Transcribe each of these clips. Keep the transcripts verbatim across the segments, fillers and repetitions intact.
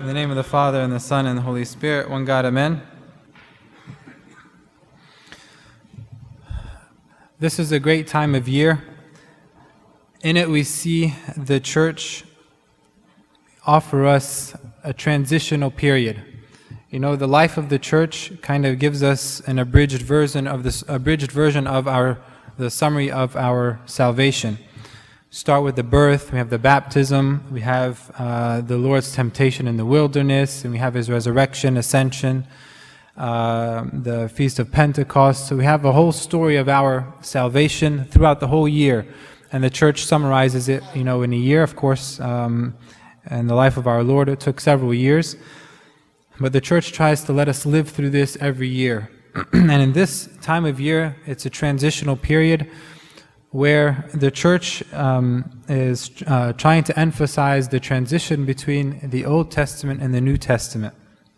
In the name of the Father, and the Son, and the Holy Spirit, one God, Amen. This is a great time of year. In it we see the church offer us a transitional period. You know, the life of the church kind of gives us an abridged version of this abridged version of our the summary of our salvation. Start with the birth, we have the baptism, we have uh, the Lord's temptation in the wilderness, and we have His resurrection, ascension, uh, the Feast of Pentecost. So we have a whole story of our salvation throughout the whole year, and the church summarizes it, you know, in a year. Of course, um, in the life of our Lord, it took several years, but the church tries to let us live through this every year. And in this time of year, it's a transitional period where the church um, is uh, trying to emphasize the transition between the Old Testament and the New Testament.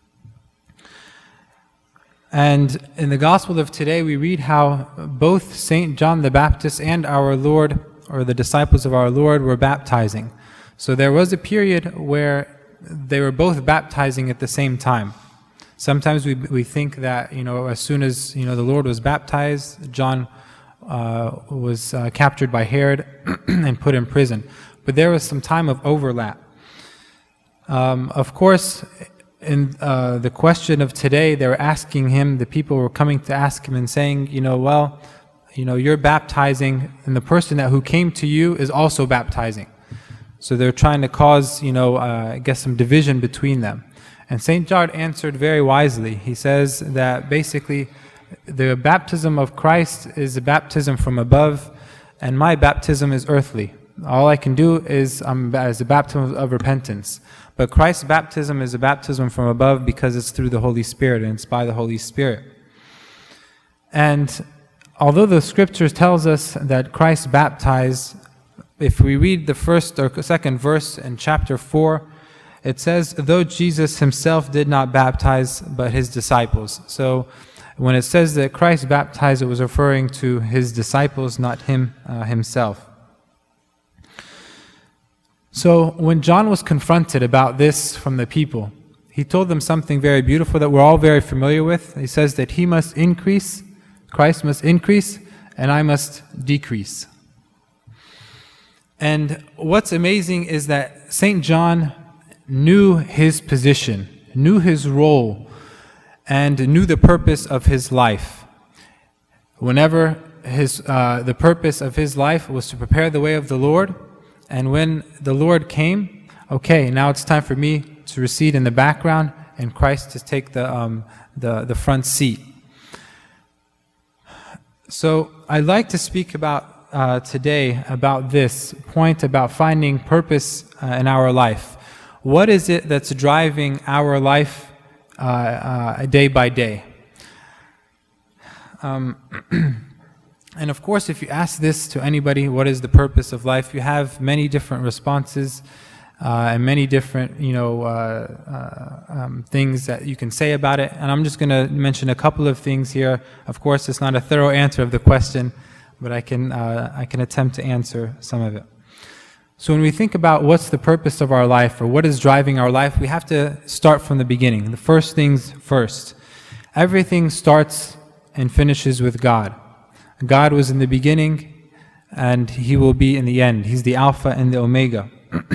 And in the Gospel of today, we read how both Saint John the Baptist and our Lord, or the disciples of our Lord, were baptizing. So there was a period where they were both baptizing at the same time. Sometimes we we think that, you know, as soon as, you know, the Lord was baptized, John Uh, was uh, captured by Herod and put in prison. But there was some time of overlap. Um, of course, in uh, the question of today, they were asking him, the people were coming to ask him and saying, you know, well, you know, you're baptizing, and the person that who came to you is also baptizing. So they're trying to cause, you know, uh, I guess some division between them. And Saint John answered very wisely. He says that basically, the baptism of Christ is a baptism from above, and my baptism is earthly. All I can do is um, as a baptism of repentance. But Christ's baptism is a baptism from above because it's through the Holy Spirit, and it's by the Holy Spirit. And although the Scriptures tells us that Christ baptized, if we read the first or second verse in chapter four, it says, though Jesus himself did not baptize, but his disciples. So when it says that Christ baptized, it was referring to his disciples, not him uh, himself. So when John was confronted about this from the people, he told them something very beautiful that we're all very familiar with. He says that he must increase, Christ must increase, and I must decrease. And what's amazing is that Saint John knew his position, knew his role, and knew the purpose of his life. Whenever his uh, the purpose of his life was to prepare the way of the Lord, and when the Lord came, okay, now it's time for me to recede in the background and Christ to take the um, the the front seat. So I'd like to speak about uh, today about this point about finding purpose uh, in our life. What is it that's driving our life Uh, uh, day by day? Um, and of course, if you ask this to anybody, what is the purpose of life, you have many different responses uh, and many different, you know, uh, uh, um, things that you can say about it. And I'm just going to mention a couple of things here. Of course, it's not a thorough answer of the question, but I can uh, I can attempt to answer some of it. So when we think about what's the purpose of our life, or what is driving our life, we have to start from the beginning. The first things first. Everything starts and finishes with God. God was in the beginning, and He will be in the end. He's the Alpha and the Omega.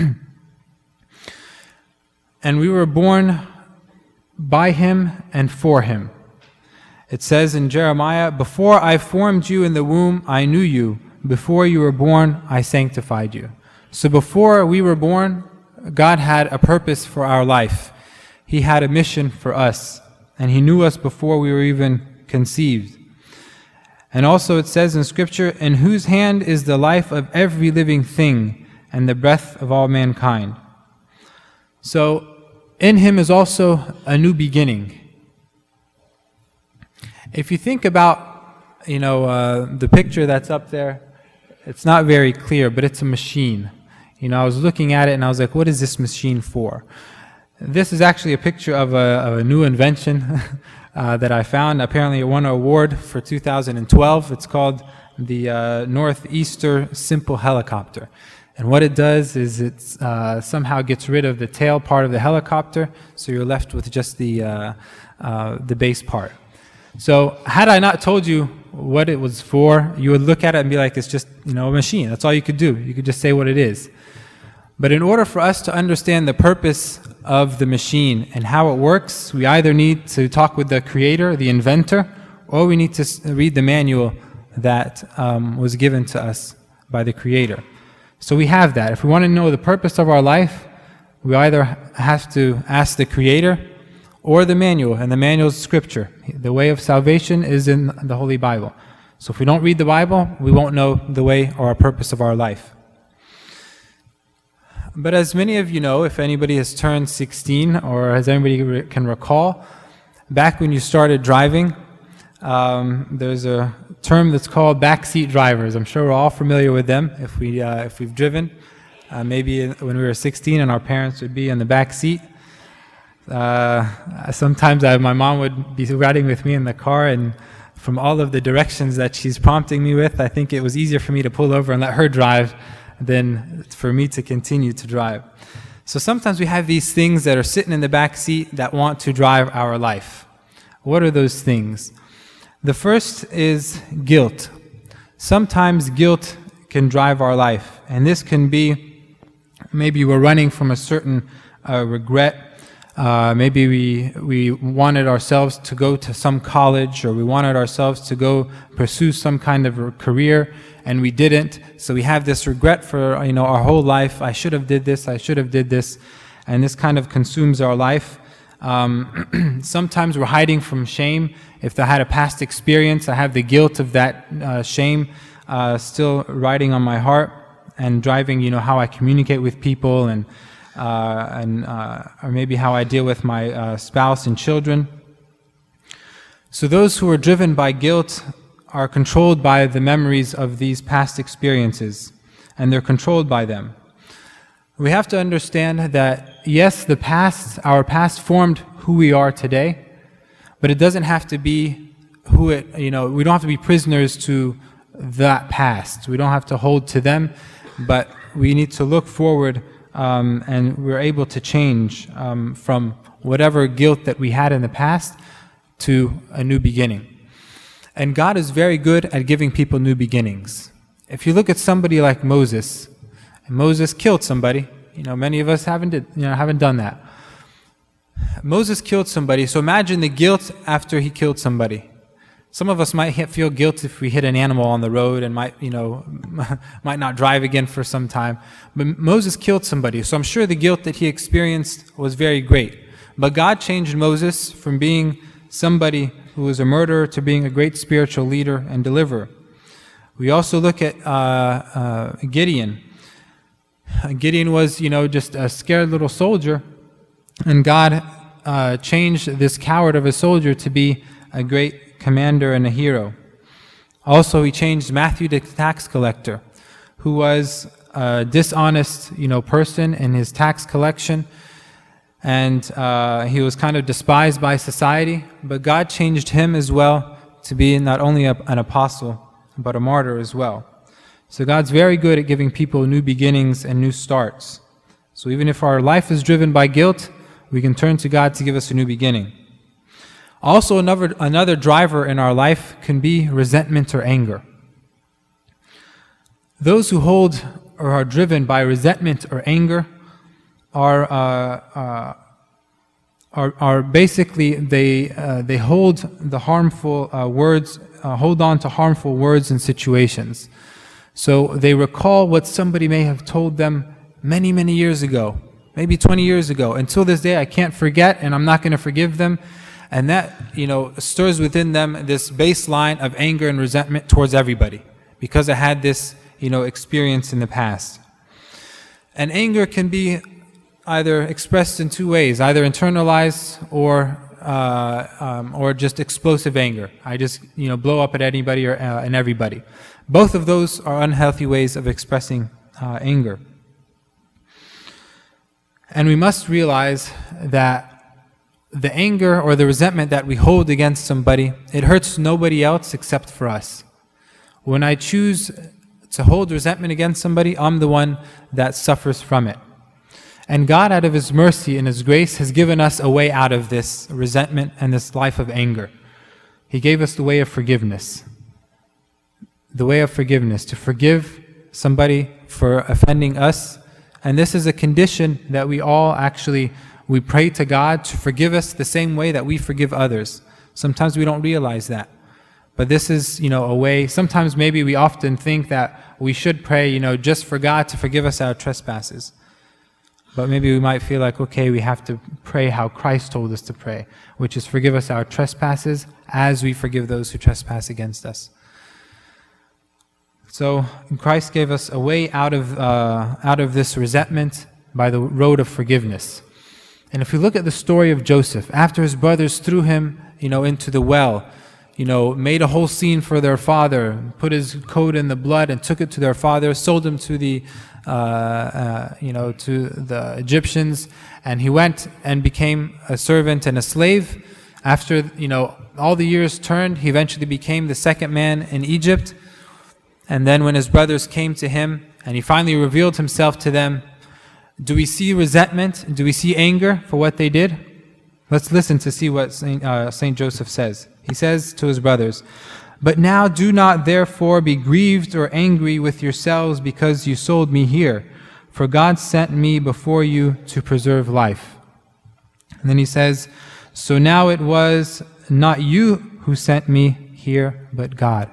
And we were born by Him and for Him. It says in Jeremiah, before I formed you in the womb, I knew you. Before you were born, I sanctified you. So before we were born, God had a purpose for our life. He had a mission for us, and He knew us before we were even conceived. And also it says in Scripture, in whose hand is the life of every living thing, and the breath of all mankind. So in Him is also a new beginning. If you think about, you know, uh, the picture that's up there, it's not very clear, but it's a machine. You know, I was looking at it and I was like, what is this machine for? This is actually a picture of a, of a new invention uh, that I found. Apparently it won an award for two thousand twelve. It's called the uh, Northeaster Simple Helicopter. And what it does is it uh, somehow gets rid of the tail part of the helicopter, so you're left with just the, uh, uh, the base part. So had I not told you what it was for, you would look at it and be like, it's just, you know, a machine. That's all you could do. You could just say what it is. But in order for us to understand the purpose of the machine and how it works, we either need to talk with the creator, the inventor, or we need to read the manual that um, was given to us by the creator. So we have that. If we want to know the purpose of our life, we either have to ask the creator or the manual, and the manual is scripture. The way of salvation is in the Holy Bible. So if we don't read the Bible, we won't know the way or our purpose of our life. But as many of you know, if anybody has turned sixteen, or as anybody re- can recall, back when you started driving, um, there's a term that's called backseat drivers. I'm sure we're all familiar with them if, we, uh, if we've driven. Uh, maybe when we were sixteen and our parents would be in the back seat. Uh, sometimes I, my mom would be riding with me in the car, and from all of the directions that she's prompting me with, I think it was easier for me to pull over and let her drive than for me to continue to drive. So sometimes we have these things that are sitting in the back seat that want to drive our life. What are those things? The first is guilt. Sometimes guilt can drive our life, and this can be maybe we're running from a certain uh, regret. Uh, maybe we we wanted ourselves to go to some college, or we wanted ourselves to go pursue some kind of a career, and we didn't. So we have this regret for, you know, our whole life. I should have did this. I should have did this, and this kind of consumes our life. Um, sometimes we're hiding from shame. If I had a past experience, I have the guilt of that uh, shame uh, still riding on my heart and driving, you know, how I communicate with people, and uh, and uh, or maybe how I deal with my uh, spouse and children. So those who are driven by guilt are controlled by the memories of these past experiences, and they're controlled by them. We have to understand that, yes, the past, our past formed who we are today, but it doesn't have to be who it, you know, we don't have to be prisoners to that past. We don't have to hold to them, but we need to look forward, um, and we're able to change um, from whatever guilt that we had in the past to a new beginning. And God is very good at giving people new beginnings. If you look at somebody like Moses, Moses killed somebody. You know, many of us haven't did, you know, haven't done that. Moses killed somebody. So imagine the guilt after he killed somebody. Some of us might hit, feel guilt if we hit an animal on the road and might, you know, might not drive again for some time. But Moses killed somebody. So I'm sure the guilt that he experienced was very great. But God changed Moses from being somebody who was a murderer to being a great spiritual leader and deliverer. We also look at uh, uh, Gideon. Gideon was, you know, just a scared little soldier, and God uh, changed this coward of a soldier to be a great commander and a hero. Also, he changed Matthew the tax collector, who was a dishonest, you know, person in his tax collection, and uh, he was kind of despised by society, but God changed him as well to be not only a, an apostle, but a martyr as well. So God's very good at giving people new beginnings and new starts. So even if our life is driven by guilt, we can turn to God to give us a new beginning. Also, another, another driver in our life can be resentment or anger. Those who hold or are driven by resentment or anger are uh, uh, are, are basically, they uh, they hold the harmful uh, words, uh, hold on to harmful words and situations. So they recall what somebody may have told them many, many years ago, maybe twenty years ago. Until this day, I can't forget, and I'm not going to forgive them. And that, you know, stirs within them this baseline of anger and resentment towards everybody, because I had this, you know, experience in the past. And anger can be either expressed in two ways, either internalized or uh, um, or just explosive anger. I just, you know, blow up at anybody or uh, and everybody. Both of those are unhealthy ways of expressing uh, anger. And we must realize that the anger or the resentment that we hold against somebody, it hurts nobody else except for us. When I choose to hold resentment against somebody, I'm the one that suffers from it. And God, out of His mercy and His grace, has given us a way out of this resentment and this life of anger. He gave us the way of forgiveness. The way of forgiveness, to forgive somebody for offending us. And this is a condition that we all actually, we pray to God to forgive us the same way that we forgive others. Sometimes we don't realize that. But this is, you know, a way, sometimes maybe we often think that we should pray, you know, just for God to forgive us our trespasses. But maybe we might feel like, okay, we have to pray how Christ told us to pray, which is forgive us our trespasses as we forgive those who trespass against us. So Christ gave us a way out of, uh, out of this resentment by the road of forgiveness. And if we look at the story of Joseph, after his brothers threw him, you know, into the well, you know, made a whole scene for their father, put his coat in the blood and took it to their father, sold him to the, uh, uh, you know, to the Egyptians, and he went and became a servant and a slave. After, you know, all the years turned, he eventually became the second man in Egypt. And then when his brothers came to him and he finally revealed himself to them, do we see resentment? Do we see anger for what they did? Let's listen to see what Saint, uh, Saint Joseph says. He says to his brothers, "But now do not therefore be grieved or angry with yourselves because you sold me here, for God sent me before you to preserve life." And then he says, "So now it was not you who sent me here, but God."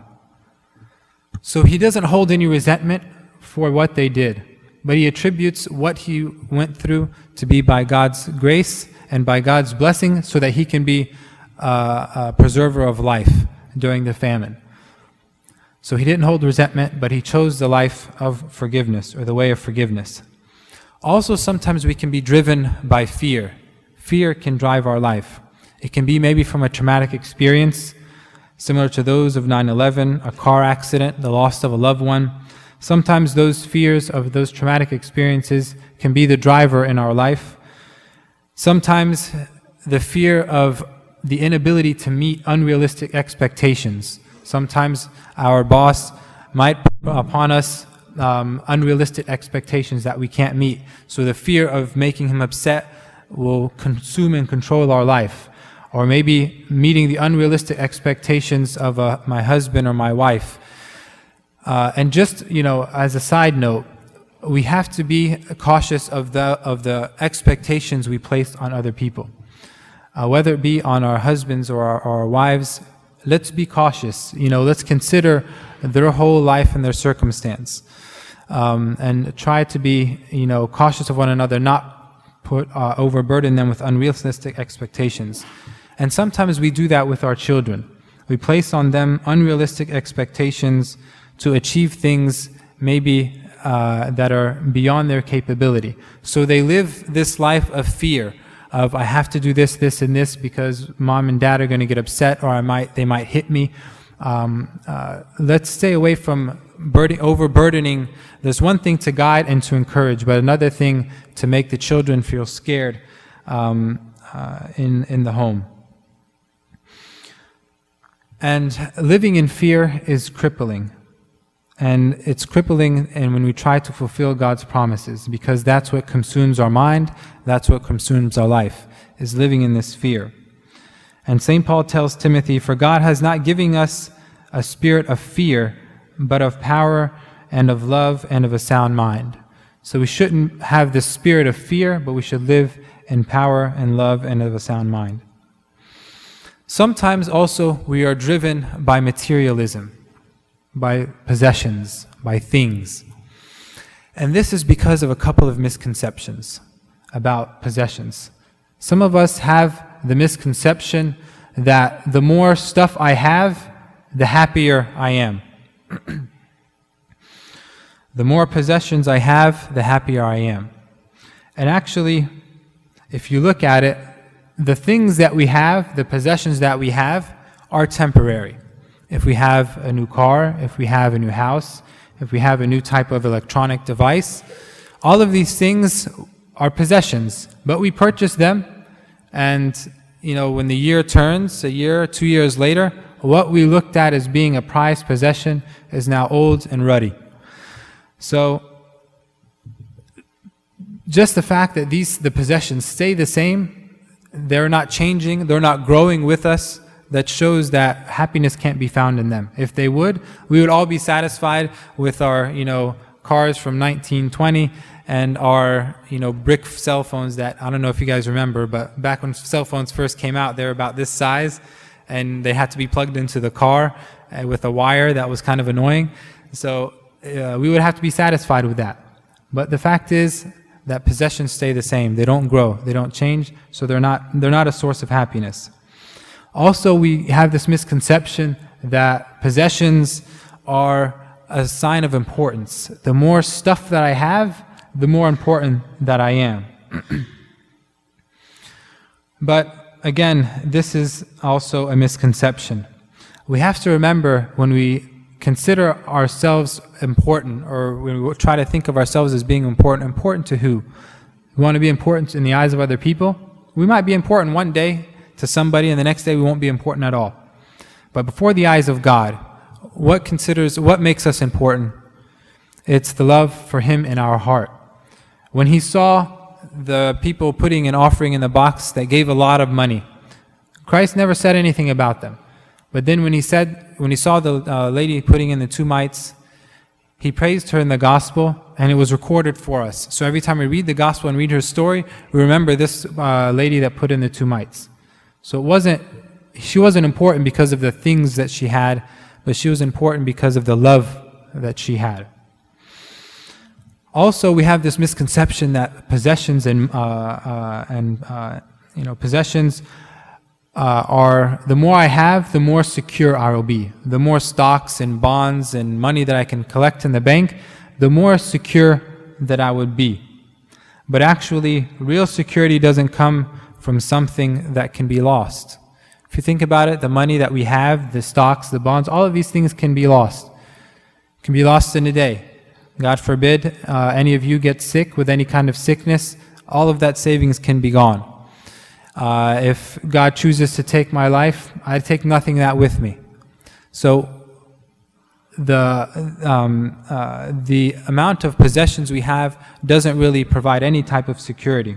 So he doesn't hold any resentment for what they did, but he attributes what he went through to be by God's grace and by God's blessing, so that he can be uh, a preserver of life during the famine. So he didn't hold resentment, but he chose the life of forgiveness, or the way of forgiveness. Also, sometimes we can be driven by fear. Fear can drive our life. It can be maybe from a traumatic experience, similar to those of nine eleven, a car accident, the loss of a loved one. Sometimes those fears of those traumatic experiences can be the driver in our life. Sometimes the fear of the inability to meet unrealistic expectations. Sometimes our boss might put upon us um, unrealistic expectations that we can't meet. So the fear of making him upset will consume and control our life. Or maybe meeting the unrealistic expectations of uh, my husband or my wife. Uh, and just, you know, as a side note, we have to be cautious of the, of the expectations we place on other people. Uh, whether it be on our husbands or our, our wives, let's be cautious. You know, let's consider their whole life and their circumstance. Um, and try to be, you know, cautious of one another, not put, uh, overburden them with unrealistic expectations. And sometimes we do that with our children. We place on them unrealistic expectations to achieve things maybe uh, that are beyond their capability. So they live this life of fear, of I have to do this, this, and this because mom and dad are going to get upset, or I might, they might hit me. Um, uh, let's stay away from burden, overburdening. There's one thing to guide and to encourage, but another thing to make the children feel scared um, uh, in, in the home. And living in fear is crippling. And it's crippling and when we try to fulfill God's promises, because that's what consumes our mind, that's what consumes our life, is living in this fear. And Saint Paul tells Timothy, "For God has not given us a spirit of fear, but of power and of love and of a sound mind." So we shouldn't have this spirit of fear, but we should live in power and love and of a sound mind. Sometimes also we are driven by materialism, by possessions, by things. And this is because of a couple of misconceptions about possessions. Some of us have the misconception that the more stuff I have, the happier I am. The more possessions I have, the happier I am. And actually, if you look at it, the things that we have, the possessions that we have, are temporary. If we have a new car, if we have a new house, if we have a new type of electronic device, all of these things are possessions, but we purchase them, and you know, when the year turns, a year, two years later, what we looked at as being a prized possession is now old and ruddy. So just the fact that these the possessions stay the same, they're not changing, they're not growing with us, that shows that happiness can't be found in them. If they would, we would all be satisfied with our, you know, cars from nineteen twenty and our, you know, brick cell phones that, I don't know if you guys remember, but back when cell phones first came out, they were about this size and they had to be plugged into the car uh, with a wire that was kind of annoying. So uh, we would have to be satisfied with that. But the fact is that possessions stay the same. They don't grow, they don't change, so they're not, they're not a source of happiness. Also, we have this misconception that possessions are a sign of importance. The more stuff that I have, the more important that I am. But again, this is also a misconception. We have to remember, when we consider ourselves important, or when we try to think of ourselves as being important, important to who? We want to be important in the eyes of other people? We might be important one day to somebody, and the next day we won't be important at all. But before the eyes of God, what considers, what makes us important? It's the love for Him in our heart. When He saw the people putting an offering in the box that gave a lot of money, Christ never said anything about them. But then when He said, when He saw the uh, lady putting in the two mites, He praised her in the gospel, and it was recorded for us. So every time we read the gospel and read her story, we remember this uh, lady that put in the two mites. So it wasn't, she wasn't important because of the things that she had, but she was important because of the love that she had. Also, we have this misconception that possessions and uh, uh, and uh, you know possessions uh, are, the more I have, the more secure I will be. The more stocks and bonds and money that I can collect in the bank, the more secure that I would be. But actually, real security doesn't come from something that can be lost. If you think about it, the money that we have, the stocks, the bonds, all of these things can be lost. Can be lost in a day. God forbid uh, any of you get sick with any kind of sickness, all of that savings can be gone. Uh, if God chooses to take my life, I take nothing of that with me. So the um, uh, the amount of possessions we have doesn't really provide any type of security.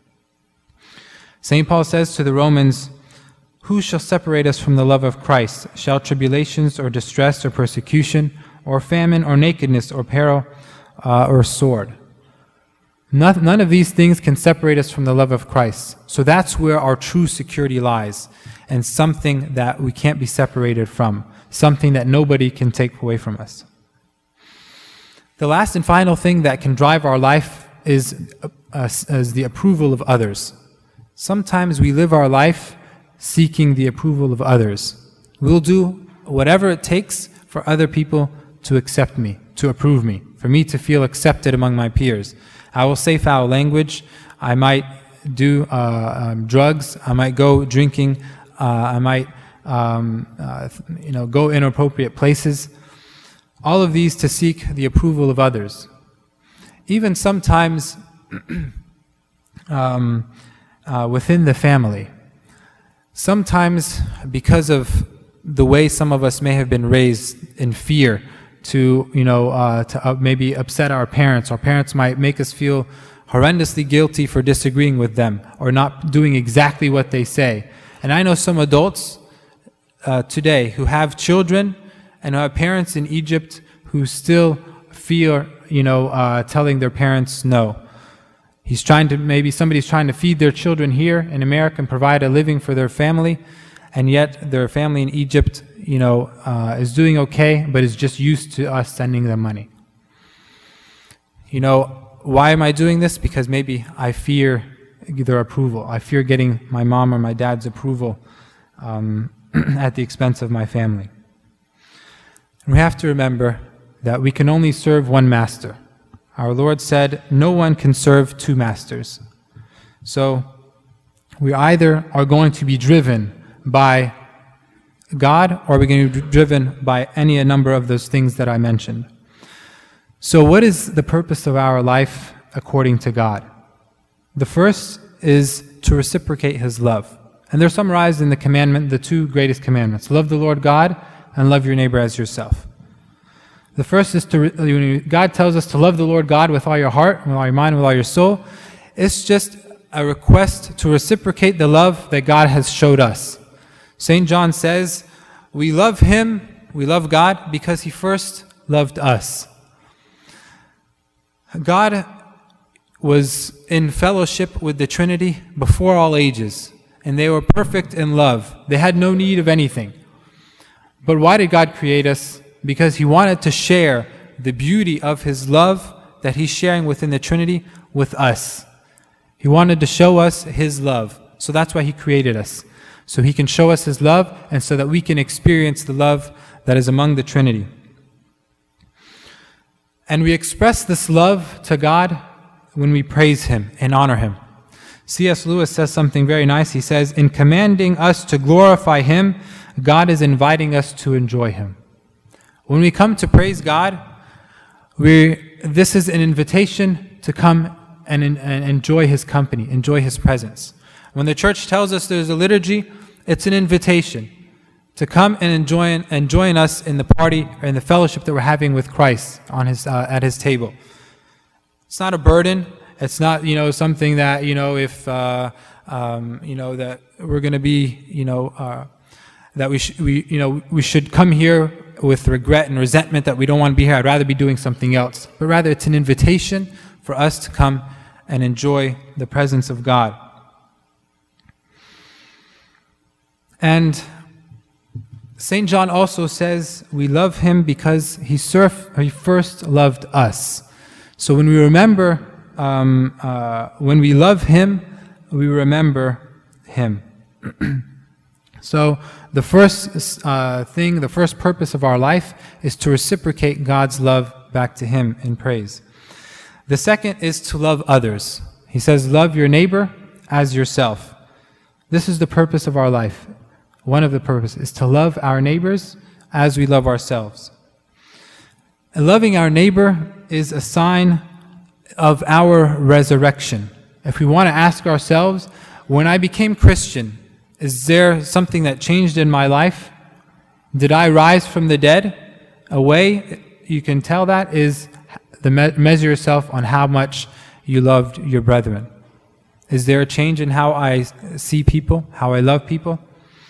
Saint Paul says to the Romans, "Who shall separate us from the love of Christ? Shall tribulations or distress or persecution or famine or nakedness or peril uh, or sword?" None, none of these things can separate us from the love of Christ. So that's where our true security lies, and something that we can't be separated from, something that nobody can take away from us. The last and final thing that can drive our life is, uh, is the approval of others. Sometimes we live our life seeking the approval of others. We'll do whatever it takes for other people to accept me, to approve me, for me to feel accepted among my peers. I will say foul language. I might do uh, um, drugs. I might go drinking. Uh, I might, um, uh, you know, go inappropriate places. All of these to seek the approval of others. Even sometimes um, uh, within the family. Sometimes because of the way some of us may have been raised in fear, to, you know, uh, to uh, maybe upset our parents. Our parents might make us feel horrendously guilty for disagreeing with them or not doing exactly what they say. And I know some adults uh, today who have children and who have parents in Egypt who still fear, you know, uh, telling their parents no. He's trying to, maybe somebody's trying to feed their children here in America and provide a living for their family, and yet their family in Egypt, you know, uh, is doing okay, but is just used to us sending them money. You know, why am I doing this? Because maybe I fear their approval. I fear getting my mom or my dad's approval um, at the expense of my family. And we have to remember that we can only serve one master. Our Lord said, no one can serve two masters. So we either are going to be driven by God, or we're going to be driven by any number of those things that I mentioned. So what is the purpose of our life according to God? The first is to reciprocate His love. And they're summarized in the commandment, the two greatest commandments. Love the Lord God and love your neighbor as yourself. The first is to, when God tells us to love the Lord God with all your heart, with all your mind, with all your soul, it's just a request to reciprocate the love that God has showed us. Saint John says, we love Him, we love God because He first loved us. God was in fellowship with the Trinity before all ages, and they were perfect in love. They had no need of anything. But why did God create us? Because He wanted to share the beauty of His love that He's sharing within the Trinity with us. He wanted to show us His love. So that's why He created us. So He can show us His love, and so that we can experience the love that is among the Trinity. And we express this love to God when we praise Him and honor Him. C S Lewis says something very nice. He says, in commanding us to glorify Him, God is inviting us to enjoy Him. When we come to praise God, we this is an invitation to come and, and enjoy His company, enjoy His presence. When the church tells us there's a liturgy, it's an invitation to come and enjoy and join us in the party or in the fellowship that we're having with Christ on his uh, at His table. It's not a burden. It's not, you know, something that, you know, if uh, um, you know, that we're going to be, you know, uh, that we should we you know we should come here with regret and resentment that we don't want to be here. I'd rather be doing something else. But rather, it's an invitation for us to come and enjoy the presence of God. And Saint John also says we love Him because He, surf, he first loved us. So when we remember, um, uh, when we love Him, we remember Him. So the first uh, thing, the first purpose of our life is to reciprocate God's love back to Him in praise. The second is to love others. He says, love your neighbor as yourself. This is the purpose of our life. One of the purposes is to love our neighbors as we love ourselves. And loving our neighbor is a sign of our resurrection. If we want to ask ourselves, when I became Christian, is there something that changed in my life? Did I rise from the dead? A way you can tell that is to me- measure yourself on how much you loved your brethren. Is there a change in how I see people, how I love people?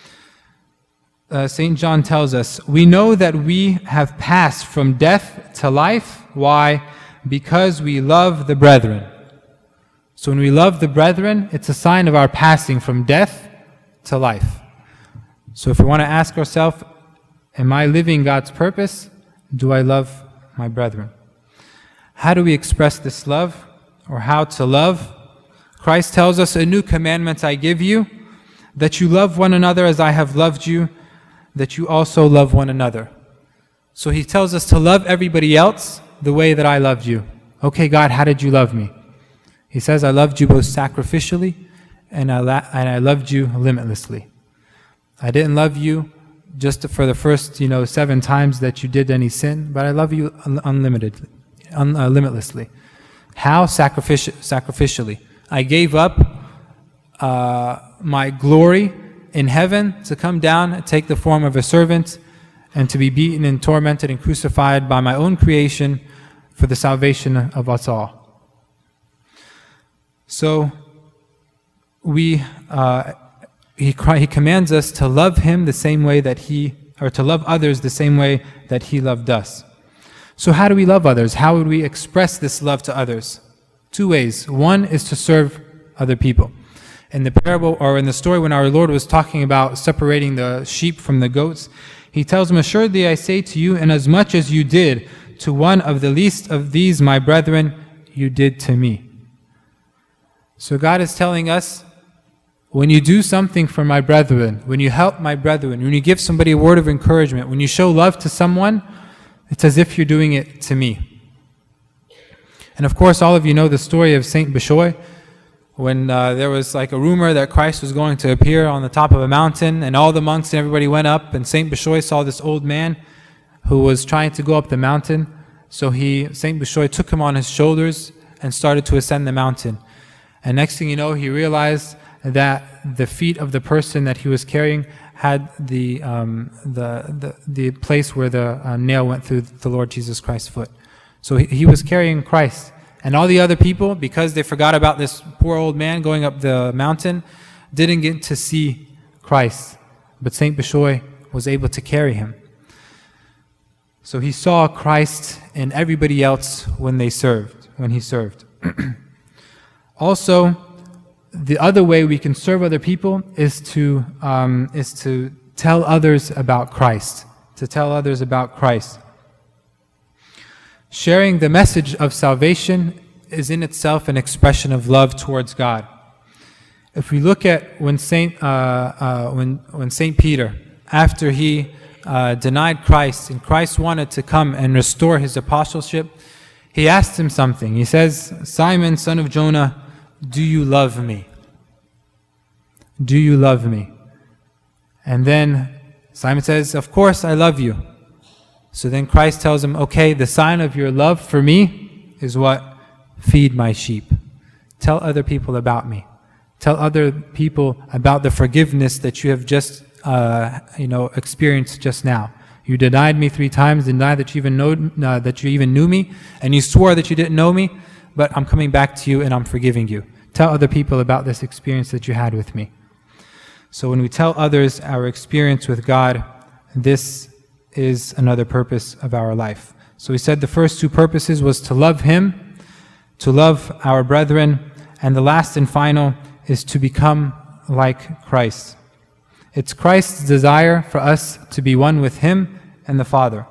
Uh, Saint John tells us, we know that we have passed from death to life. Why? Because we love the brethren. So when we love the brethren, it's a sign of our passing from death to life. So if we want to ask ourselves, am I living God's purpose? Do I love my brethren? How do we express this love, or how to love? Christ tells us, a new commandment I give you, that you love one another as I have loved you, that you also love one another. So He tells us to love everybody else the way that I loved you. Okay, God, how did you love me? He says, I loved you both sacrificially and I, la- and I loved you limitlessly. I didn't love you just for the first, you know, seven times that you did any sin, but I love you un- unlimited, un- uh, limitlessly. How? Sacrifici- sacrificially. I gave up uh, my glory in heaven to come down and take the form of a servant and to be beaten and tormented and crucified by my own creation for the salvation of us all. So we, uh, he, he commands us to love Him the same way that He, or to love others the same way that He loved us. So how do we love others? How would we express this love to others? Two ways. One is to serve other people. In the parable, or in the story when our Lord was talking about separating the sheep from the goats, He tells them, assuredly I say to you, inasmuch as you did to one of the least of these my brethren, you did to me. So God is telling us, when you do something for my brethren, when you help my brethren, when you give somebody a word of encouragement, when you show love to someone, it's as if you're doing it to me. And of course, all of you know the story of Saint Bishoy, when uh, there was like a rumor that Christ was going to appear on the top of a mountain, and all the monks and everybody went up, and Saint Bishoy saw this old man who was trying to go up the mountain. So he, Saint Bishoy took him on his shoulders and started to ascend the mountain. And next thing you know, he realized that the feet of the person that he was carrying had the, um, the, the, the place where the uh, nail went through the Lord Jesus Christ's foot. So he, he was carrying Christ. And all the other people, because they forgot about this poor old man going up the mountain, didn't get to see Christ. But Saint Bishoy was able to carry him. So he saw Christ in everybody else when they served, when he served. Also, the other way we can serve other people is to um, is to tell others about Christ. To tell others about Christ. Sharing the message of salvation is in itself an expression of love towards God. If we look at when Saint uh, uh, when when Saint Peter, after he uh, denied Christ and Christ wanted to come and restore his apostleship, he asked him something. He says, "Simon, son of Jonah, do you love me? Do you love me?" And then Simon says, "Of course I love you." So then Christ tells him, "Okay, the sign of your love for me is what? Feed my sheep. Tell other people about me. Tell other people about the forgiveness that you have just, uh, you know, experienced just now. You denied me three times, denied that you even know, uh, that you even knew me, and you swore that you didn't know me. But I'm coming back to you and I'm forgiving you. Tell other people about this experience that you had with me." So when we tell others our experience with God, this is another purpose of our life. So we said the first two purposes was to love Him, to love our brethren, and the last and final is to become like Christ. It's Christ's desire for us to be one with Him and the Father.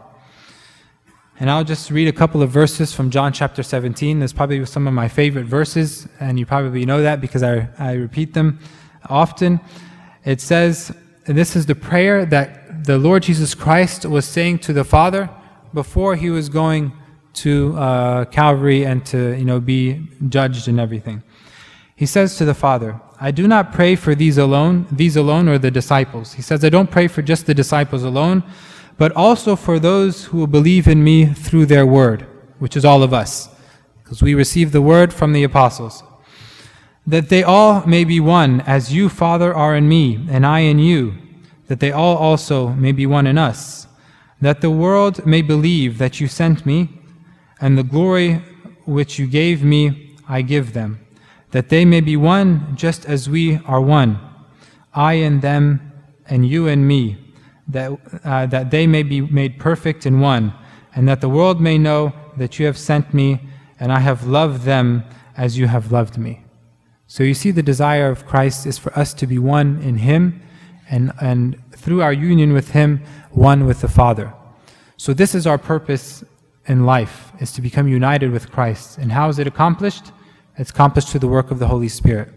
And I'll just read a couple of verses from John chapter seventeen. There's probably some of my favorite verses, and you probably know that because I, I repeat them often. It says, and this is the prayer that the Lord Jesus Christ was saying to the Father before He was going to uh, Calvary and to, you know, be judged and everything. He says to the Father, "I do not pray for these alone, these alone or the disciples." He says, "I don't pray for just the disciples alone, but also for those who will believe in me through their word," which is all of us, because we receive the word from the apostles. "That they all may be one, as you, Father, are in me, and I in you, that they all also may be one in us, that the world may believe that you sent me, and the glory which you gave me I give them, that they may be one just as we are one, I in them and you in me, that, uh, that they may be made perfect in one, and that the world may know that you have sent me, and I have loved them as you have loved me." So you see, the desire of Christ is for us to be one in Him, and, and through our union with Him, one with the Father. So this is our purpose in life, is to become united with Christ. And how is it accomplished? It's accomplished through the work of the Holy Spirit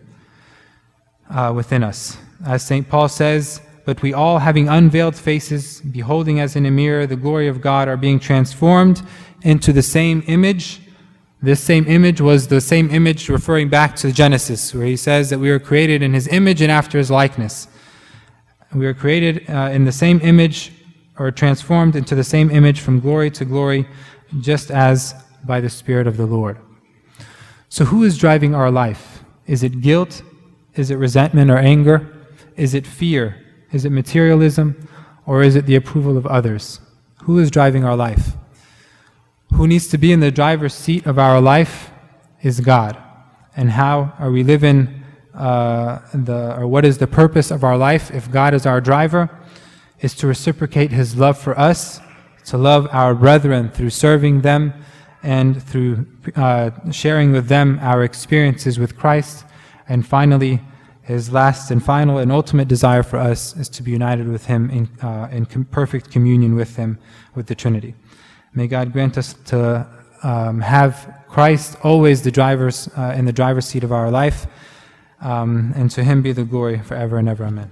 uh, within us. As Saint Paul says, "But we all, having unveiled faces, beholding as in a mirror the glory of God, are being transformed into the same image." This same image was the same image referring back to Genesis, where he says that we were created in His image and after His likeness. We were created uh, in the same image, or transformed into the same image from glory to glory, just as by the Spirit of the Lord. So who is driving our life? Is it guilt? Is it resentment or anger? Is it fear? Is it materialism? Or is it the approval of others? Who is driving our life? Who needs to be in the driver's seat of our life is God. And how are we living, uh, the, or what is the purpose of our life if God is our driver? Is to reciprocate His love for us, to love our brethren through serving them, and through uh, sharing with them our experiences with Christ. And finally, His last and final and ultimate desire for us is to be united with Him in, uh, in com- perfect communion with Him, with the Trinity. May God grant us to um, have Christ always the drivers uh, in the driver's seat of our life, um, and to Him be the glory forever and ever. Amen.